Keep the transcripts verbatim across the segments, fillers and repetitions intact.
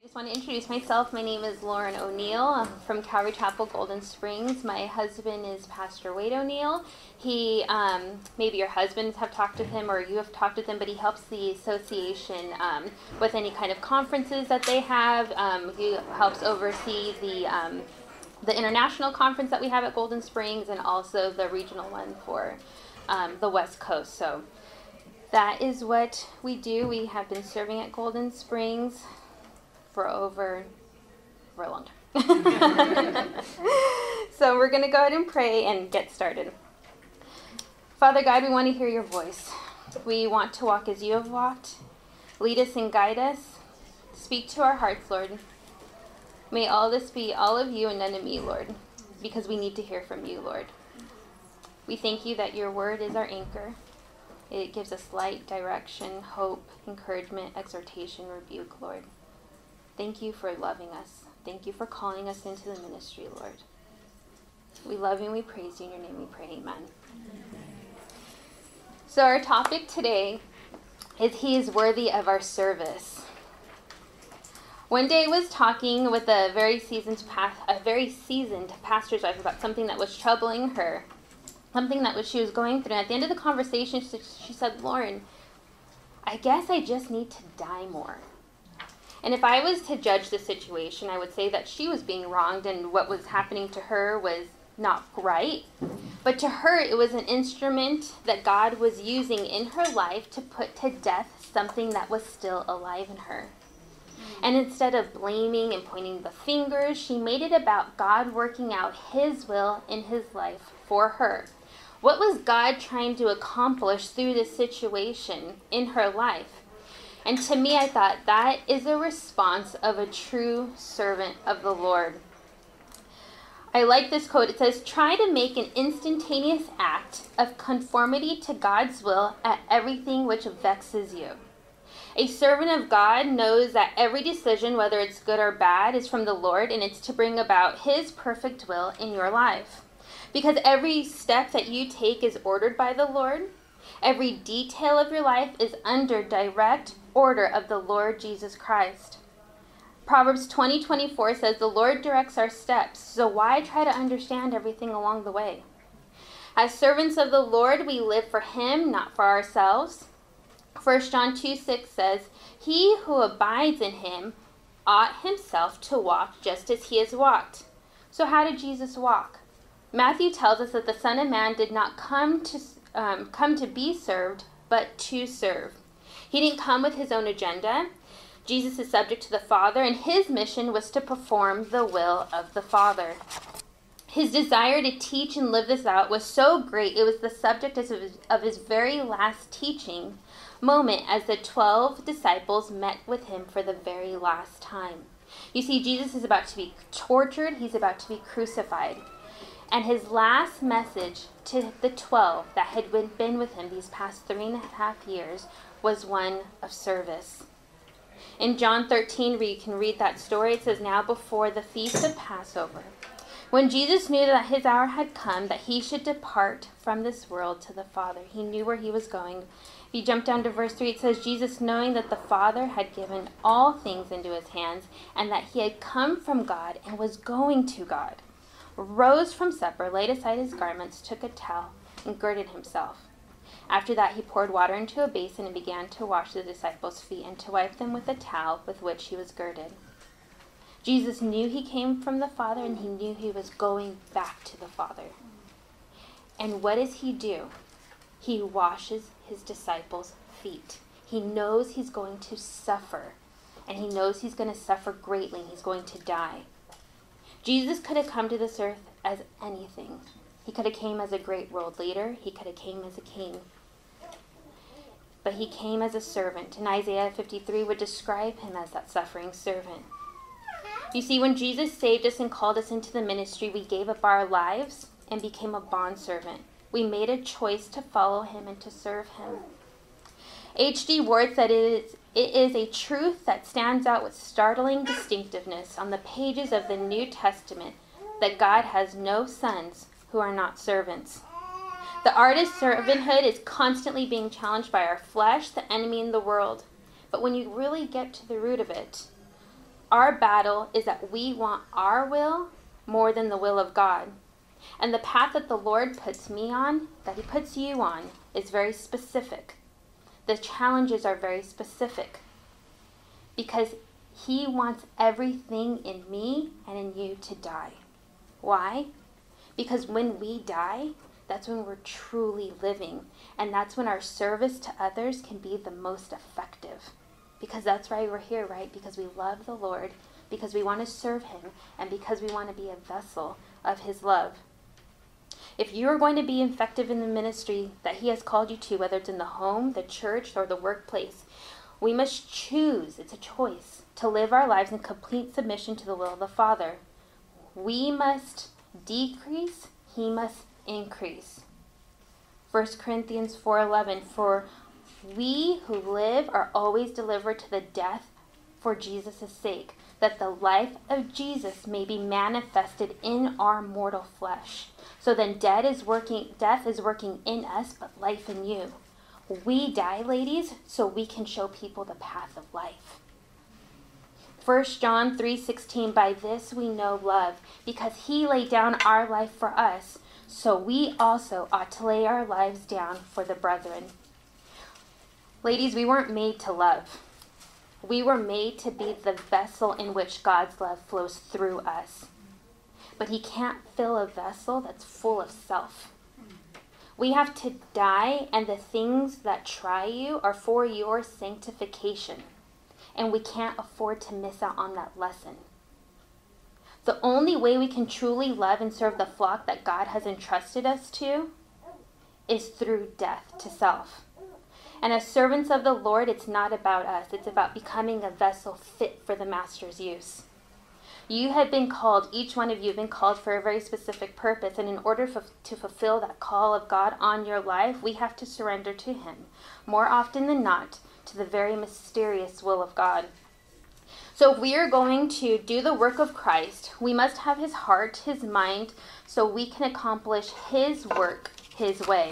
I just want to introduce myself. My name is Lauren O'Neill. I'm from Calvary Chapel, Golden Springs. My husband is Pastor Wade O'Neill. He, um, maybe your husbands have talked to him or you have talked with him, but he helps the association um, with any kind of conferences that they have. Um, he helps oversee the um, the international conference that we have at Golden Springs and also the regional one for um, the West Coast. So that is what we do. We have been serving at Golden Springs for over, for a long time. So we're going to go ahead and pray and get started. Father God, we want to hear your voice. We want to walk as you have walked. Lead us and guide us. Speak to our hearts, Lord. May all this be all of you and none of me, Lord, because we need to hear from you, Lord. We thank you that your word is our anchor. It gives us light, direction, hope, encouragement, exhortation, rebuke, Lord. Thank you for loving us. Thank you for calling us into the ministry, Lord. We love you and we praise you. In your name we pray, amen. So our topic today is He is worthy of our service. One day I was talking with a very seasoned, past, a very seasoned pastor's wife about something that was troubling her, something that was, she was going through. And at the end of the conversation, she, she said, Lauren, I guess I just need to die more. And if I was to judge the situation, I would say that she was being wronged and what was happening to her was not right. But to her, it was an instrument that God was using in her life to put to death something that was still alive in her. And instead of blaming and pointing the fingers, she made it about God working out His will in His life for her. What was God trying to accomplish through this situation in her life? And to me, I thought that is a response of a true servant of the Lord. I like this quote. It says, try to make an instantaneous act of conformity to God's will at everything which vexes you. A servant of God knows that every decision, whether it's good or bad, is from the Lord, and it's to bring about His perfect will in your life. Because every step that you take is ordered by the Lord. Every detail of your life is under direct order of the Lord Jesus Christ. Proverbs twenty twenty-four says, the Lord directs our steps, so why try to understand everything along the way? As servants of the Lord, we live for Him, not for ourselves. First John two six says, he who abides in Him ought himself to walk just as He has walked. So how did Jesus walk? Matthew tells us that the Son of Man did not come to um, come to be served, but to serve. He didn't come with His own agenda. Jesus is subject to the Father, and His mission was to perform the will of the Father. His desire to teach and live this out was so great, it was the subject of his, of his very last teaching moment as the twelve disciples met with Him for the very last time. You see, Jesus is about to be tortured. He's about to be crucified. And His last message to the twelve that had been with Him these past three and a half years was one of service. In John thirteen, where you can read that story, it says, now before the feast of Passover, when Jesus knew that His hour had come, that He should depart from this world to the Father. He knew where He was going. If you jump down to verse three, it says, Jesus, knowing that the Father had given all things into His hands, and that He had come from God and was going to God, rose from supper, laid aside His garments, took a towel, and girded Himself. After that, He poured water into a basin and began to wash the disciples' feet and to wipe them with the towel with which He was girded. Jesus knew He came from the Father, and He knew He was going back to the Father. And what does He do? He washes His disciples' feet. He knows He's going to suffer, and He knows He's going to suffer greatly, and He's going to die. Jesus could have come to this earth as anything. He could have came as a great world leader. He could have came as a king. But He came as a servant, and Isaiah fifty-three would describe Him as that suffering servant. You see, when Jesus saved us and called us into the ministry, we gave up our lives and became a bondservant. We made a choice to follow Him and to serve Him. H D Ward said it is, it is a truth that stands out with startling distinctiveness on the pages of the New Testament that God has no sons who are not servants. The artist's servanthood is constantly being challenged by our flesh, the enemy, and the world. But when you really get to the root of it, Our battle is that we want our will more than the will of God. And the path that the Lord puts me on, that he puts you on, is very specific. The challenges are very specific. Because he wants everything in me and in you to die. Why? Because when we die, that's when we're truly living. And that's when our service to others can be the most effective. Because that's why we're here, right? Because we love the Lord, because we want to serve him, and because we want to be a vessel of his love. If you are going to be effective in the ministry that he has called you to, whether it's in the home, the church, or the workplace, we must choose, it's a choice, to live our lives in complete submission to the will of the Father. We must decrease, he must increase. First Corinthians four eleven, for we who live are always delivered to the death for Jesus' sake, that the life of Jesus may be manifested in our mortal flesh. So then death is working, death is working in us, but life in you. We die, ladies, so we can show people the path of life. First John three sixteen, by this we know love, because he laid down our life for us, so we also ought to lay our lives down for the brethren. Ladies, we weren't made to love. We were made to be the vessel in which God's love flows through us. But he can't fill a vessel that's full of self. We have to die, and the things that try you are for your sanctification. And we can't afford to miss out on that lesson. The only way we can truly love and serve the flock that God has entrusted us to is through death to self. And as servants of the Lord, it's not about us. It's about becoming a vessel fit for the Master's use. You have been called, each one of you have been called for a very specific purpose. And in order for, to fulfill that call of God on your life, we have to surrender to him, more often than not, to the very mysterious will of God. So if we are going to do the work of Christ, we must have his heart, his mind, so we can accomplish his work his way.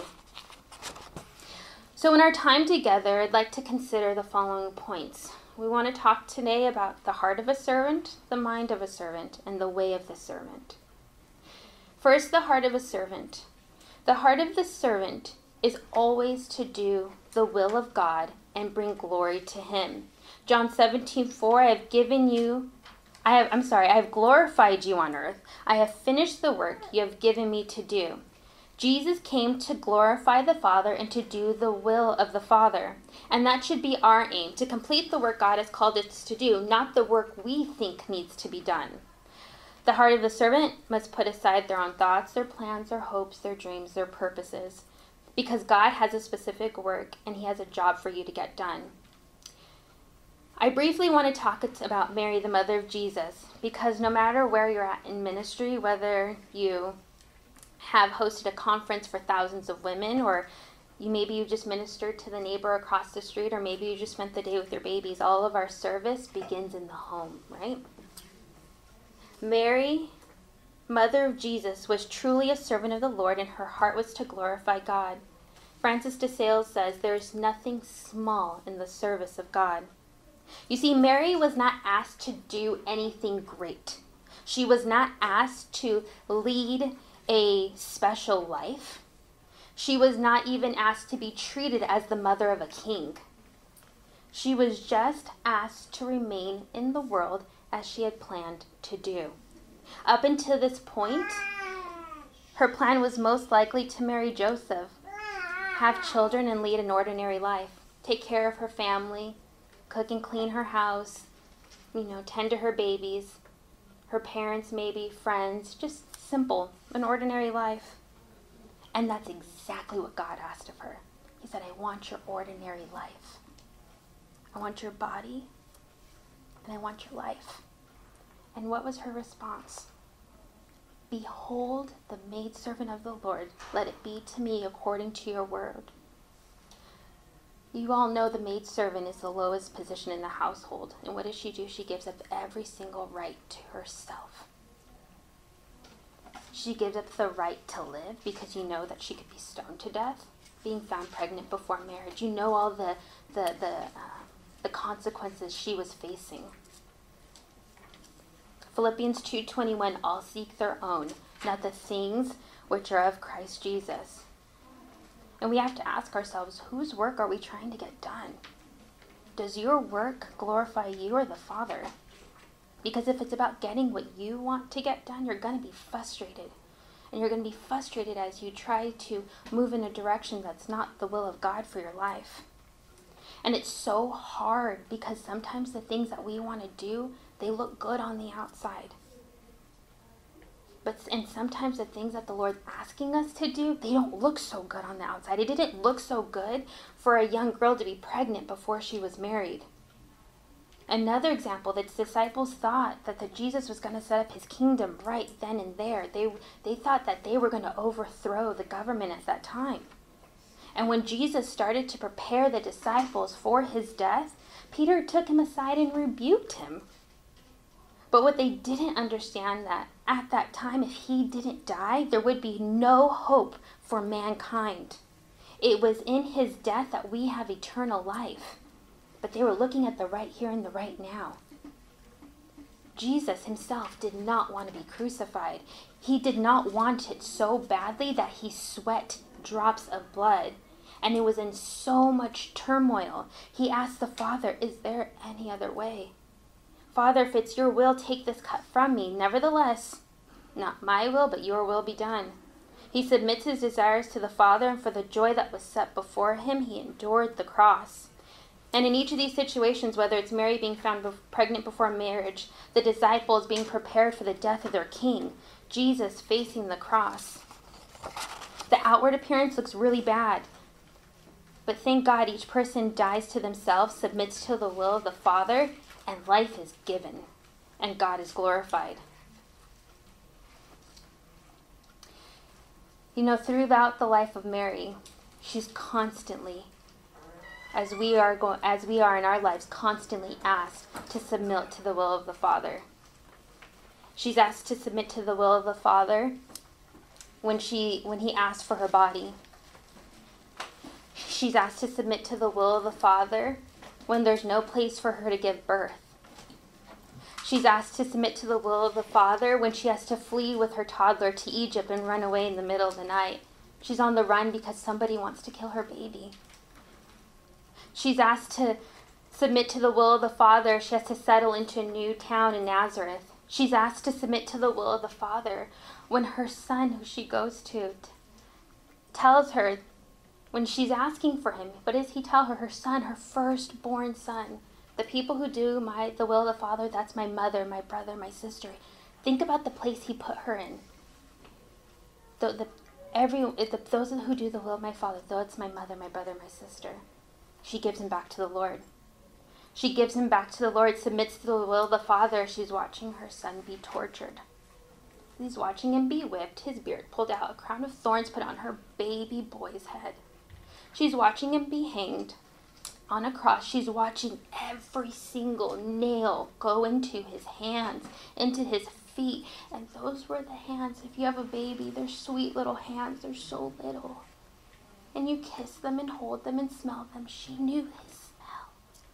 So in our time together, I'd like to consider the following points. We want to talk today about the heart of a servant, the mind of a servant, and the way of the servant. First, the heart of a servant. The heart of the servant is always to do the will of God and bring glory to him. John seventeen four, I have given you, I have, I'm sorry, I have glorified you on earth. I have finished the work you have given me to do. Jesus came to glorify the Father and to do the will of the Father. And that should be our aim, to complete the work God has called us to do, not the work we think needs to be done. The heart of the servant must put aside their own thoughts, their plans, their hopes, their dreams, their purposes, because God has a specific work and he has a job for you to get done. I briefly want to talk about Mary, the mother of Jesus, because no matter where you're at in ministry, whether you have hosted a conference for thousands of women, or you maybe you just ministered to the neighbor across the street, or maybe you just spent the day with your babies, all of our service begins in the home, right? Mary, mother of Jesus, was truly a servant of the Lord, and her heart was to glorify God. Francis de Sales says, there is nothing small in the service of God. You see, Mary was not asked to do anything great. She was not asked to lead a special life. She was not even asked to be treated as the mother of a king. She was just asked to remain in the world as she had planned to do. Up until this point, her plan was most likely to marry Joseph, have children, and lead an ordinary life, take care of her family, cook and clean her house, you know, tend to her babies, her parents maybe, friends, just simple, an ordinary life. And that's exactly what God asked of her. He said, I want your ordinary life. I want your body, and I want your life. And what was her response? Behold, the maidservant of the Lord, let it be to me according to your word. You all know the maidservant is the lowest position in the household. And what does she do? She gives up every single right to herself. She gives up the right to live, because you know that she could be stoned to death, being found pregnant before marriage. You know all the the the, uh, the consequences she was facing. Philippians two twenty-one, all seek their own, not the things which are of Christ Jesus. And we have to ask ourselves, whose work are we trying to get done? Does your work glorify you or the Father? Because if it's about getting what you want to get done, you're going to be frustrated. And you're going to be frustrated as you try to move in a direction that's not the will of God for your life. And it's so hard because sometimes the things that we want to do, they look good on the outside. But and sometimes the things that the Lord's asking us to do, they don't look so good on the outside. It didn't look so good for a young girl to be pregnant before she was married. Another example, the disciples thought that the Jesus was going to set up his kingdom right then and there. They, they thought that they were going to overthrow the government at that time. And when Jesus started to prepare the disciples for his death, Peter took him aside and rebuked him. But what they didn't understand that at that time, if he didn't die, there would be no hope for mankind. It was in his death that we have eternal life. But they were looking at the right here and the right now. Jesus himself did not want to be crucified. He did not want it so badly that he sweat drops of blood. And it was in so much turmoil. He asked the Father, is there any other way? Father, if it's your will, take this cup from me. Nevertheless, not my will, but your will be done. He submits his desires to the Father, and for the joy that was set before him, he endured the cross. And in each of these situations, whether it's Mary being found be- pregnant before marriage, the disciples being prepared for the death of their king, Jesus facing the cross, the outward appearance looks really bad. But thank God each person dies to themselves, submits to the will of the Father, and life is given, and God is glorified. You know, throughout the life of Mary, she's constantly, as we are go- as we are in our lives, constantly asked to submit to the will of the Father. She's asked to submit to the will of the Father when she when he asked for her body. She's asked to submit to the will of the Father when there's no place for her to give birth. She's asked to submit to the will of the Father when she has to flee with her toddler to Egypt and run away in the middle of the night. She's on the run because somebody wants to kill her baby. She's asked to submit to the will of the Father. She has to settle into a new town in Nazareth. She's asked to submit to the will of the Father when her son, who she goes to, t- tells her, when she's asking for him, what does he tell her? Her son, her firstborn son. The people who do my the will of the Father, that's my mother, my brother, my sister. Think about the place he put her in. The, the, every, the, those who do the will of my Father, though it's my mother, my brother, my sister. She gives him back to the Lord. She gives him back to the Lord, submits to the will of the Father. She's watching her son be tortured. He's watching him be whipped, his beard pulled out, a crown of thorns put on her baby boy's head. She's watching him be hanged on a cross. She's watching every single nail go into his hands, into his feet. And those were the hands. If you have a baby, they're sweet little hands. They're so little. And you kiss them and hold them and smell them. She knew his smell.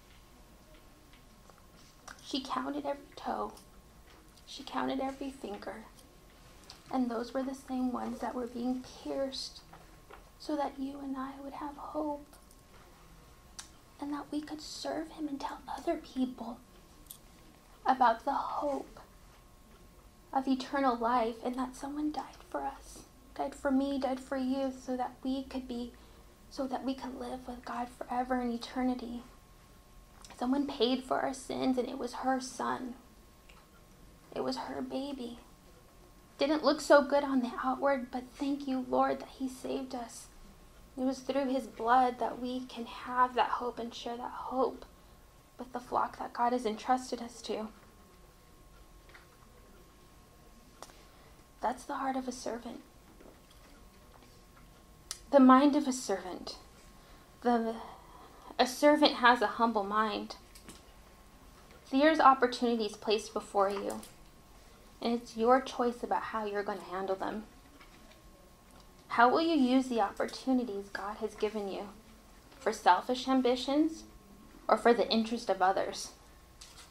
She counted every toe. She counted every finger. And those were the same ones that were being pierced so that you and I would have hope. And that we could serve him and tell other people about the hope of eternal life, and that someone died for us, died for me, died for you, so that we could be, so that we could live with God forever in eternity. Someone paid for our sins, and it was her son. It was her baby. Didn't look so good on the outward, but thank you, Lord, that he saved us. It was through his blood that we can have that hope and share that hope with the flock that God has entrusted us to. That's the heart of a servant. The mind of a servant. The, a servant has a humble mind. There's opportunities placed before you, and it's your choice about how you're going to handle them. How will you use the opportunities God has given you? For selfish ambitions or for the interest of others?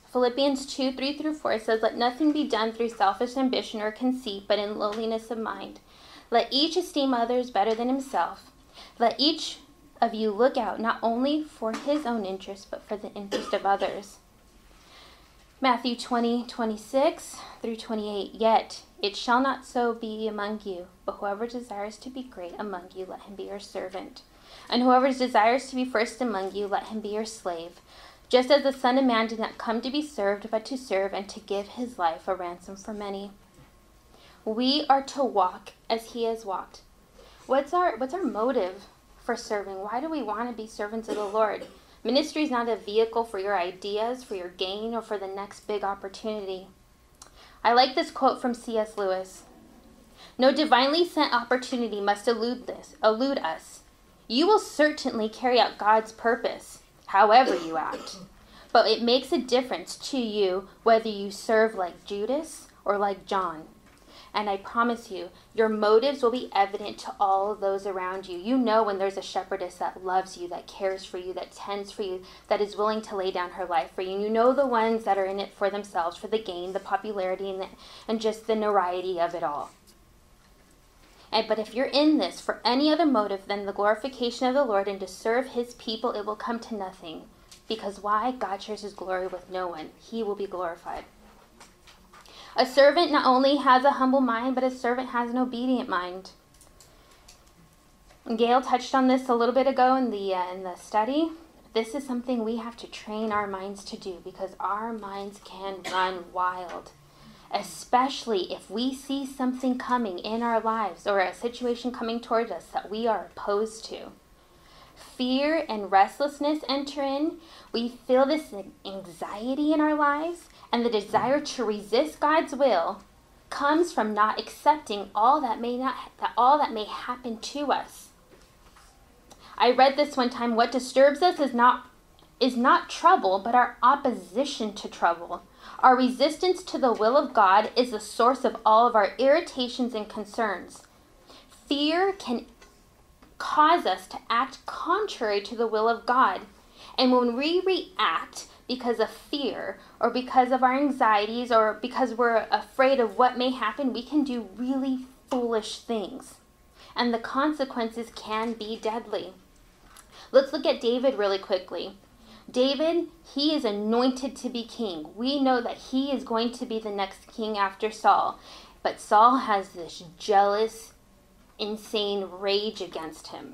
Philippians two, three through four says, "Let nothing be done through selfish ambition or conceit, but in lowliness of mind. Let each esteem others better than himself. Let each of you look out not only for his own interest, but for the interest of others." Matthew twenty, twenty-six through twenty-eight, "Yet it shall not so be among you, but whoever desires to be great among you, let him be your servant. And whoever desires to be first among you, let him be your slave. Just as the Son of Man did not come to be served, but to serve and to give his life a ransom for many." We are to walk as he has walked. What's our, what's our motive for serving? Why do we want to be servants of the Lord? Ministry is not a vehicle for your ideas, for your gain, or for the next big opportunity. I like this quote from C S Lewis. "No divinely sent opportunity must elude this, elude us. You will certainly carry out God's purpose, however you act. But it makes a difference to you whether you serve like Judas or like John. And I promise you, your motives will be evident to all of those around you. You know when there's a shepherdess that loves you, that cares for you, that tends for you, that is willing to lay down her life for you. And you know the ones that are in it for themselves, for the gain, the popularity, and, the, and just the notoriety of it all. And, but if you're in this for any other motive than the glorification of the Lord and to serve his people, it will come to nothing. Because why? God shares his glory with no one. He will be glorified. A servant not only has a humble mind, but a servant has an obedient mind. Gail touched on this a little bit ago in the uh, in the study. This is something we have to train our minds to do because our minds can run wild, especially if we see something coming in our lives or a situation coming towards us that we are opposed to. Fear and restlessness enter in. We feel this anxiety in our lives, and the desire to resist God's will comes from not accepting all that may not that all that may happen to us. I read this one time. What disturbs us is not is not trouble, but our opposition to trouble. Our resistance to the will of God is the source of all of our irritations and concerns. Fear can cause us to act contrary to the will of God. And when we react because of fear or because of our anxieties or because we're afraid of what may happen, we can do really foolish things. And the consequences can be deadly. Let's look at David really quickly. David, he is anointed to be king. We know that he is going to be the next king after Saul. But Saul has this jealous, insane rage against him.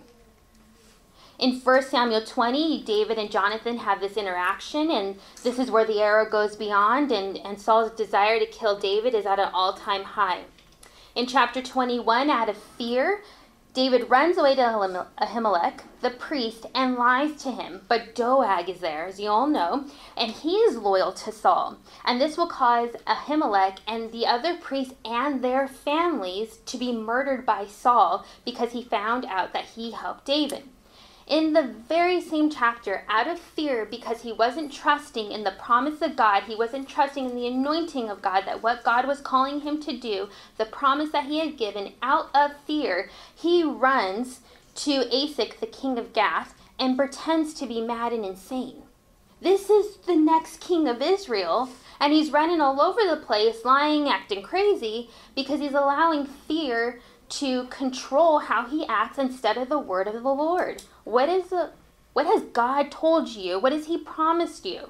In First Samuel twenty, David and Jonathan have this interaction, and this is where the arrow goes beyond, and, and Saul's desire to kill David is at an all-time high. In chapter twenty-one, out of fear, David runs away to Ahimelech, the priest, and lies to him. But Doeg is there, as you all know, and he is loyal to Saul. And this will cause Ahimelech and the other priests and their families to be murdered by Saul because he found out that he helped David. In the very same chapter, out of fear, because he wasn't trusting in the promise of God, he wasn't trusting in the anointing of God, that what God was calling him to do, the promise that he had given, out of fear, he runs to Asaph, the king of Gath, and pretends to be mad and insane. This is the next king of Israel, and he's running all over the place, lying, acting crazy, because he's allowing fear to control how he acts instead of the word of the Lord. What is the, what has God told you? What has he promised you?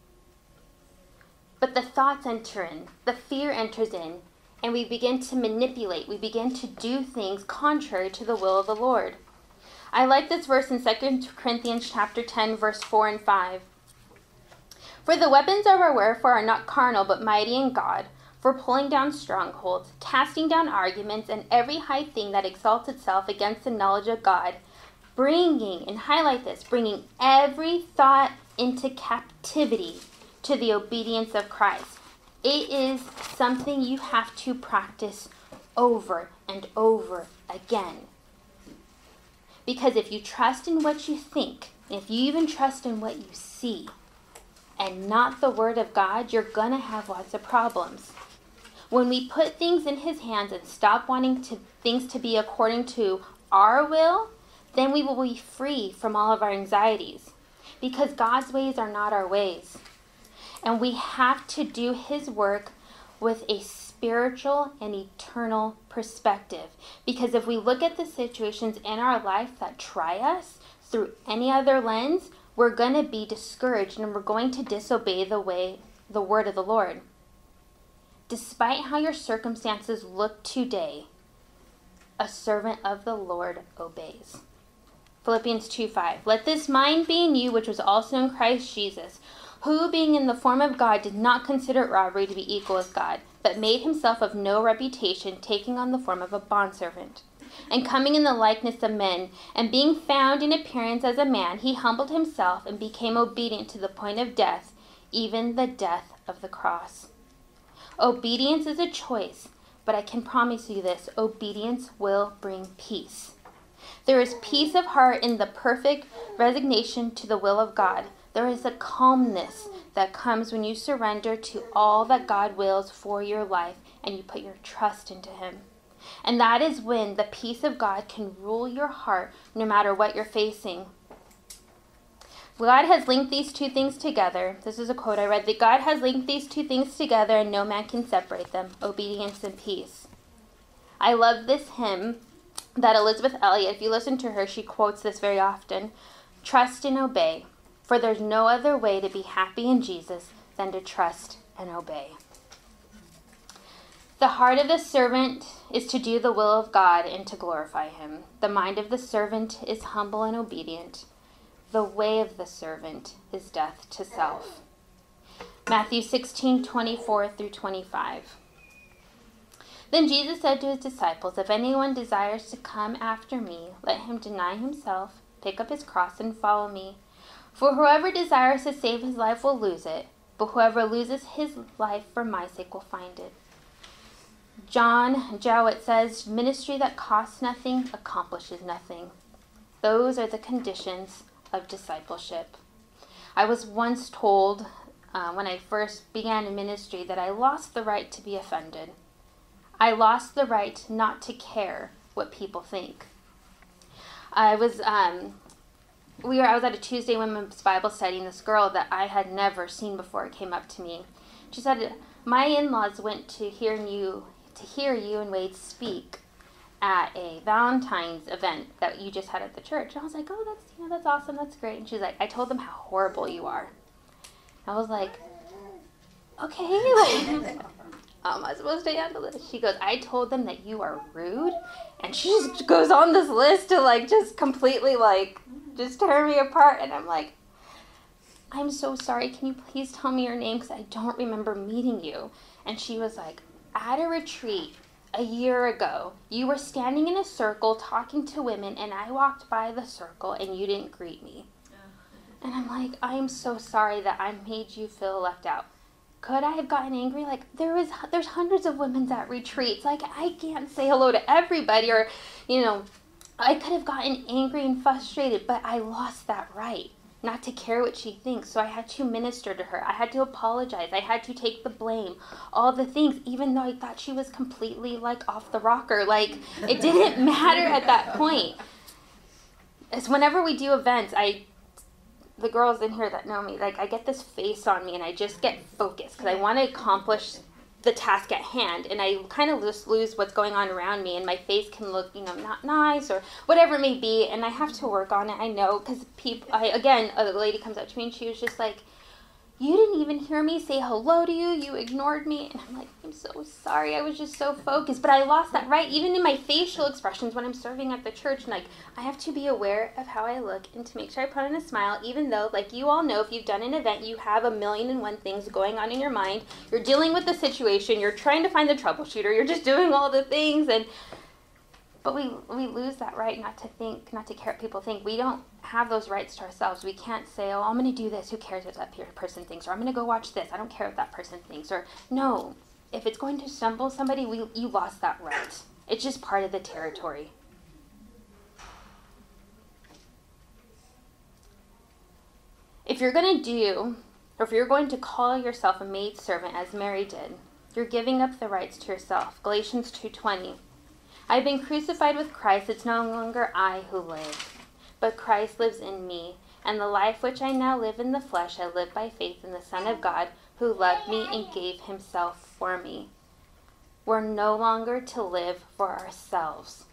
But the thoughts enter in, the fear enters in, and we begin to manipulate. We begin to do things contrary to the will of the Lord. I like this verse in Second Corinthians chapter ten, verse four and five. For the weapons of our warfare are not carnal, but mighty in God, for pulling down strongholds, casting down arguments, and every high thing that exalts itself against the knowledge of God, bringing, and highlight this, bringing every thought into captivity to the obedience of Christ. It is something you have to practice over and over again. Because if you trust in what you think, if you even trust in what you see, and not the word of God, you're going to have lots of problems. When we put things in his hands and stop wanting to, things to be according to our will, then we will be free from all of our anxieties. Because God's ways are not our ways. And we have to do his work with a spiritual and eternal perspective. Because if we look at the situations in our life that try us through any other lens, we're going to be discouraged and we're going to disobey the way, the word of the Lord. Despite how your circumstances look today, a servant of the Lord obeys. Philippians two five. Let this mind be in you, which was also in Christ Jesus, who, being in the form of God, did not consider it robbery to be equal with God, but made himself of no reputation, taking on the form of a bondservant. And coming in the likeness of men, and being found in appearance as a man, he humbled himself and became obedient to the point of death, even the death of the cross. Obedience is a choice, but I can promise you this: obedience will bring peace. There is peace of heart in the perfect resignation to the will of God. There is a calmness that comes when you surrender to all that God wills for your life and you put your trust into him. And that is when the peace of God can rule your heart no matter what you're facing. God has linked these two things together. This is a quote I read, that God has linked these two things together and no man can separate them: obedience and peace. I love this hymn that Elizabeth Elliot, if you listen to her, she quotes this very often. Trust and obey, for there's no other way to be happy in Jesus than to trust and obey. The heart of the servant is to do the will of God and to glorify him. The mind of the servant is humble and obedient. The way of the servant is death to self. Matthew sixteen twenty-four through twenty-five. Then Jesus said to his disciples, if anyone desires to come after me, let him deny himself, pick up his cross, and follow me. For whoever desires to save his life will lose it, but whoever loses his life for my sake will find it. John Jowett says, ministry that costs nothing accomplishes nothing. Those are the conditions of discipleship. I was once told uh, when I first began in ministry that I lost the right to be offended. I lost the right not to care what people think. I was um, we were I was at a Tuesday Women's Bible study, and this girl that I had never seen before came up to me. She said, "My in-laws went to hear you to hear you and Wade speak at a Valentine's event that you just had at the church." And I was like, "Oh, that's you know that's awesome, that's great." And she's like, "I told them how horrible you are." I was like, "Okay, like, how am I supposed to handle this?" She goes, "I told them that you are rude," and she just goes on this list to like just completely like just tear me apart. And I'm like, "I'm so sorry. Can you please tell me your name? Because I don't remember meeting you." And she was like, "At a retreat a year ago, you were standing in a circle talking to women, and I walked by the circle and you didn't greet me." And I'm like, "I'm so sorry that I made you feel left out." Could I have gotten angry? Like, there is, there's hundreds of women at retreats. Like, I can't say hello to everybody, or, you know, I could have gotten angry and frustrated, but I lost that right not to care what she thinks. So I had to minister to her. I had to apologize. I had to take the blame, all the things, even though I thought she was completely like off the rocker. Like, it didn't matter at that point. It's whenever we do events, I, the girls in here that know me, like, I get this face on me and I just get focused because I want to accomplish the task at hand, and I kind of just lose what's going on around me, and my face can look, you know, not nice or whatever it may be, and I have to work on it. I know, because people, I again, a lady comes up to me and she was just like, "You didn't even hear me say hello to you. You ignored me." And I'm like, "I'm so sorry. I was just so focused." But I lost that right, even in my facial expressions when I'm serving at the church. And like, I have to be aware of how I look and to make sure I put on a smile, even though, like you all know, if you've done an event, you have a million and one things going on in your mind. You're dealing with the situation. You're trying to find the troubleshooter. You're just doing all the things. And But we we lose that right not to think, not to care what people think. We don't have those rights to ourselves. We can't say, "Oh, I'm going to do this. Who cares what that person thinks?" Or, "I'm going to go watch this. I don't care what that person thinks." Or, no. If it's going to stumble somebody, we you lost that right. It's just part of the territory. If you're going to do, or if you're going to call yourself a maidservant, as Mary did, you're giving up the rights to yourself. Galatians two twenty. "I've been crucified with Christ. It's no longer I who live, but Christ lives in me. And the life which I now live in the flesh, I live by faith in the Son of God, who loved me and gave himself for me. We're no longer to live for ourselves.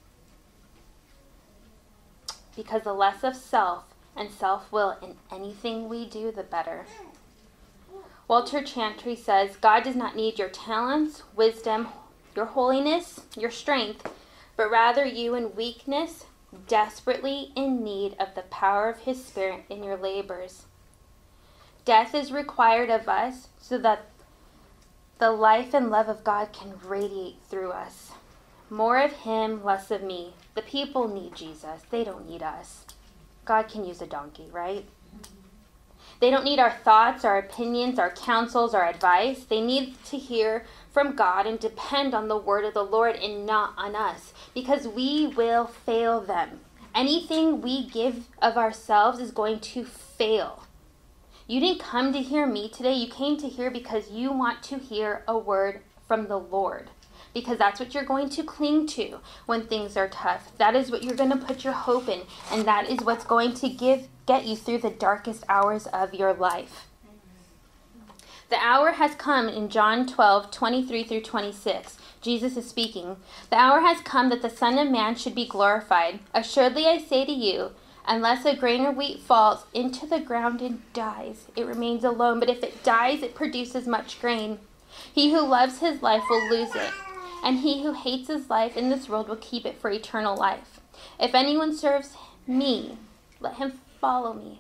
Because the less of self and self-will in anything we do, the better. Walter Chantry says, God does not need your talents, wisdom, your holiness, your strength, but rather you in weakness, desperately in need of the power of his Spirit in your labors. Death is required of us so that the life and love of God can radiate through us. More of him, less of me. The people need Jesus. They don't need us. God can use a donkey, right? They don't need our thoughts, our opinions, our counsels, our advice. They need to hear from God and depend on the word of the Lord and not on us, because we will fail them. Anything we give of ourselves is going to fail. You didn't come to hear me today. You came to hear because you want to hear a word from the Lord, because that's what you're going to cling to when things are tough. That is what you're going to put your hope in, and that is what's going to give get you through the darkest hours of your life. The hour has come in John twelve, twenty-three through twenty-six. Jesus is speaking. The hour has come that the Son of Man should be glorified. Assuredly I say to you, unless a grain of wheat falls into the ground and dies, it remains alone. But if it dies, it produces much grain. He who loves his life will lose it, and he who hates his life in this world will keep it for eternal life. If anyone serves me, let him follow me.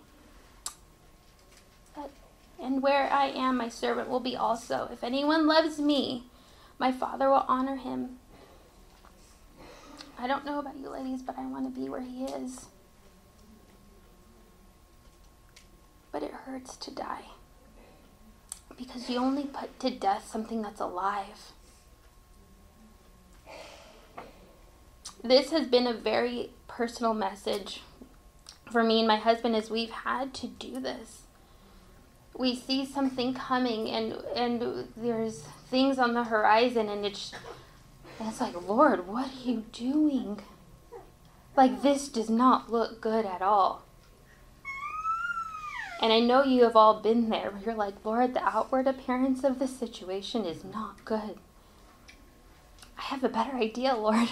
And where I am, my servant will be also. If anyone loves me, my Father will honor him. I don't know about you ladies, but I want to be where he is. But it hurts to die, because you only put to death something that's alive. This has been a very personal message for me and my husband, as we've had to do this. We see something coming, and and there's things on the horizon, and it's, and it's like, Lord, what are you doing? Like, this does not look good at all. And I know you have all been there, where you're like, Lord, the outward appearance of this situation is not good. I have a better idea, Lord.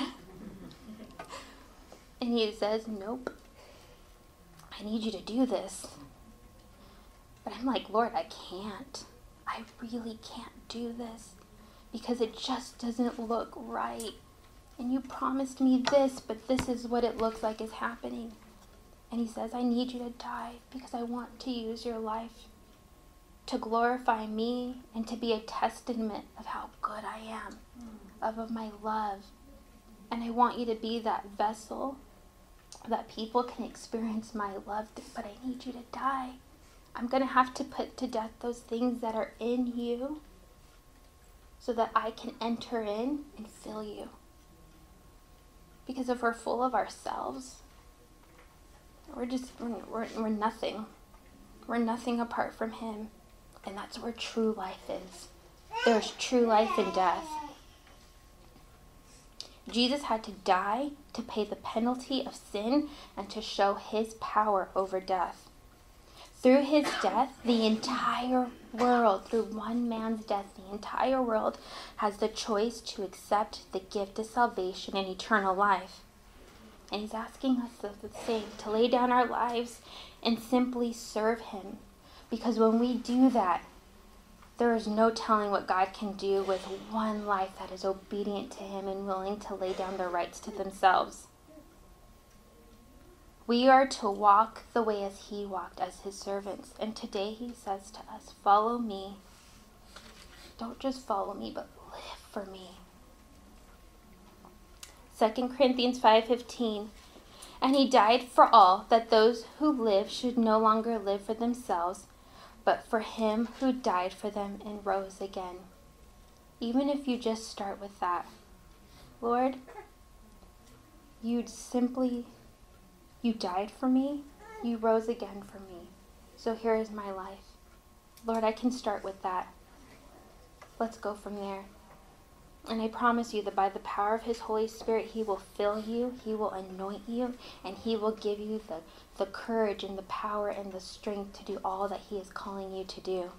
And he says, nope, I need you to do this. But I'm like, Lord, I can't. I really can't do this, because it just doesn't look right. And you promised me this, but this is what it looks like is happening. And he says, I need you to die, because I want to use your life to glorify me and to be a testament of how good I am, of, of my love. And I want you to be that vessel that people can experience my love through, but I need you to die. I'm going to have to put to death those things that are in you so that I can enter in and fill you. Because if we're full of ourselves, we're just, we're, we're, we're nothing. We're nothing apart from him. And that's where true life is. There's true life in death. Jesus had to die to pay the penalty of sin and to show his power over death. Through his death, the entire world, through one man's death, the entire world has the choice to accept the gift of salvation and eternal life. And he's asking us the same, to lay down our lives and simply serve him. Because when we do that, there is no telling what God can do with one life that is obedient to him and willing to lay down their rights to themselves. We are to walk the way as he walked, as his servants. And today he says to us, follow me. Don't just follow me, but live for me. Second Corinthians five fifteen. And he died for all, that those who live should no longer live for themselves, but for him who died for them and rose again. Even if you just start with that, Lord, you'd simply, you died for me, you rose again for me. So here is my life. Lord, I can start with that. Let's go from there. And I promise you that by the power of his Holy Spirit, he will fill you, he will anoint you, and he will give you the, the courage and the power and the strength to do all that he is calling you to do.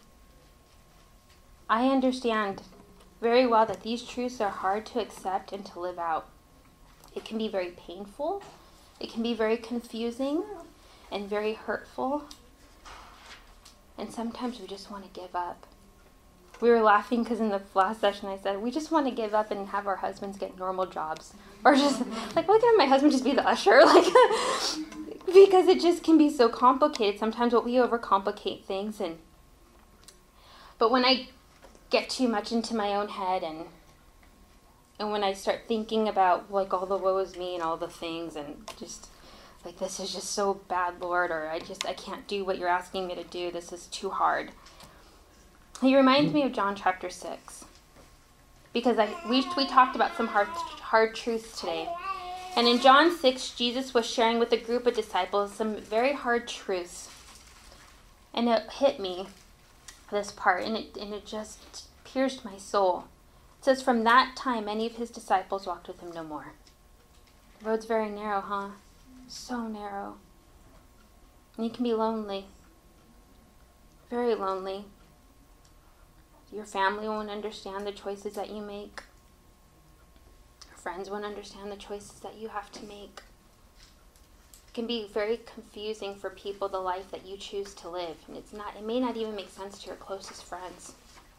I understand very well that these truths are hard to accept and to live out. It can be very painful. It can be very confusing and very hurtful. And sometimes we just want to give up. We were laughing because in the last session I said, we just want to give up and have our husbands get normal jobs. Or just, like, why can't my husband just be the usher? Like, because it just can be so complicated. Sometimes we overcomplicate things. and But when I get too much into my own head and and when I start thinking about, like, all the woe is me and all the things and just, like, this is just so bad, Lord, or I just, I can't do what you're asking me to do. This is too hard. He reminds me of John chapter six, because I we we talked about some hard hard truths today, and in John six, Jesus was sharing with a group of disciples some very hard truths, and it hit me, this part, and it and it just pierced my soul. It says, from that time, many of his disciples walked with him no more. The road's very narrow, huh? So narrow, and you can be lonely, very lonely. Your family won't understand the choices that you make. Your friends won't understand the choices that you have to make. It can be very confusing for people, the life that you choose to live. And it's not, it may not even make sense to your closest friends.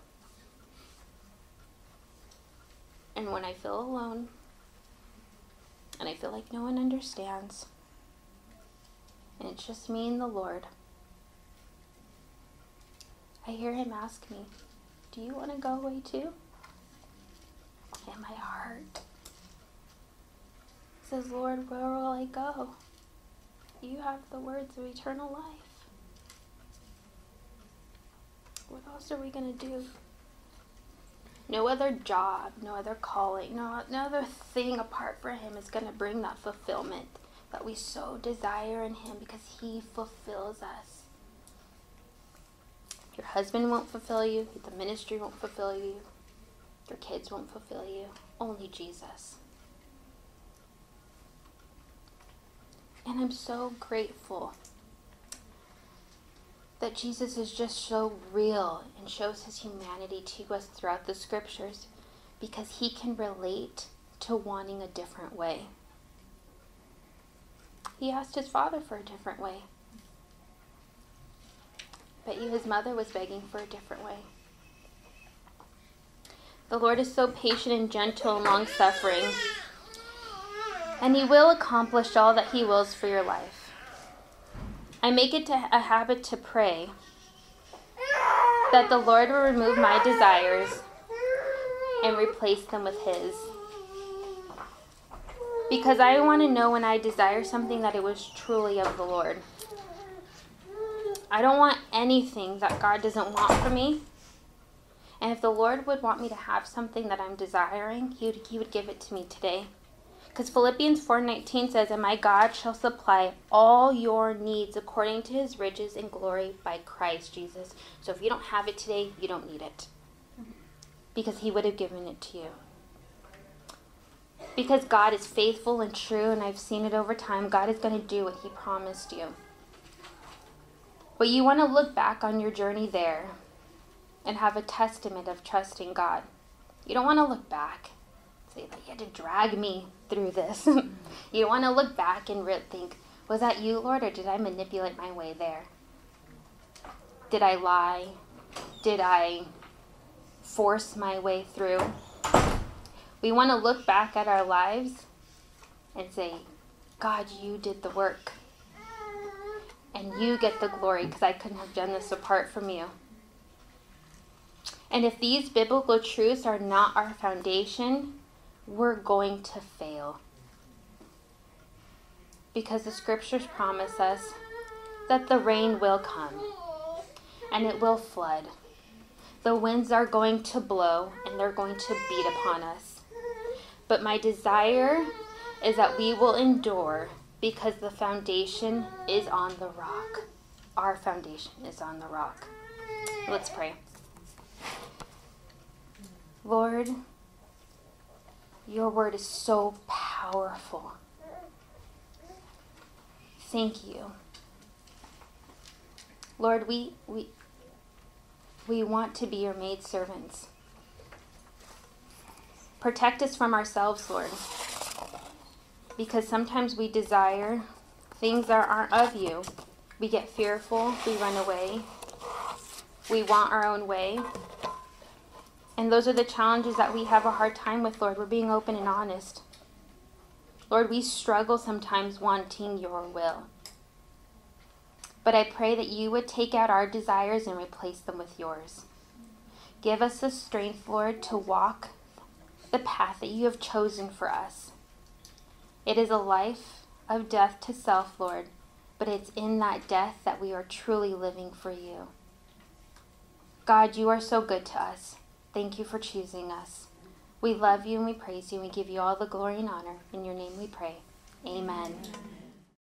And when I feel alone, and I feel like no one understands, and it's just me and the Lord, I hear him ask me, do you want to go away too? And my heart says, Lord, where will I go? You have the words of eternal life. What else are we going to do? No other job, no other calling, no, no other thing apart from him is going to bring that fulfillment that we so desire in him, because he fulfills us. Your husband won't fulfill you. The ministry won't fulfill you. Your kids won't fulfill you. Only Jesus. And I'm so grateful that Jesus is just so real and shows his humanity to us throughout the scriptures, because he can relate to wanting a different way. He asked his father for a different way. But his mother was begging for a different way. The Lord is so patient and gentle and long-suffering, and he will accomplish all that he wills for your life. I make it a habit to pray that the Lord will remove my desires and replace them with his. Because I want to know when I desire something that it was truly of the Lord. I don't want anything that God doesn't want for me. And if the Lord would want me to have something that I'm desiring, he would, he would give it to me today. Because Philippians four nineteen says, and my God shall supply all your needs according to his riches and glory by Christ Jesus. So if you don't have it today, you don't need it. Because he would have given it to you. Because God is faithful and true, and I've seen it over time, God is going to do what he promised you. But you want to look back on your journey there and have a testament of trusting God. You don't want to look back and say that you had to drag me through this. You don't want to look back and think, was that you, Lord, or did I manipulate my way there? Did I lie? Did I force my way through? We want to look back at our lives and say, God, you did the work. And you get the glory, because I couldn't have done this apart from you. And if these biblical truths are not our foundation, we're going to fail. Because the scriptures promise us that the rain will come and it will flood. The winds are going to blow and they're going to beat upon us. But my desire is that we will endure, because the foundation is on the rock. Our foundation is on the rock. Let's pray. Lord, Your word is so powerful. Thank you. Lord, we we we want to be your maidservants. Protect us from ourselves, Lord, because sometimes we desire things that aren't of you. We get fearful, we run away, we want our own way. And those are the challenges that we have a hard time with, Lord. We're being open and honest. Lord, we struggle sometimes wanting your will. But I pray that you would take out our desires and replace them with yours. Give us the strength, Lord, to walk the path that you have chosen for us. It is a life of death to self, Lord, but it's in that death that we are truly living for you. God, you are so good to us. Thank you for choosing us. We love you and we praise you and we give you all the glory and honor. In your name we pray. Amen.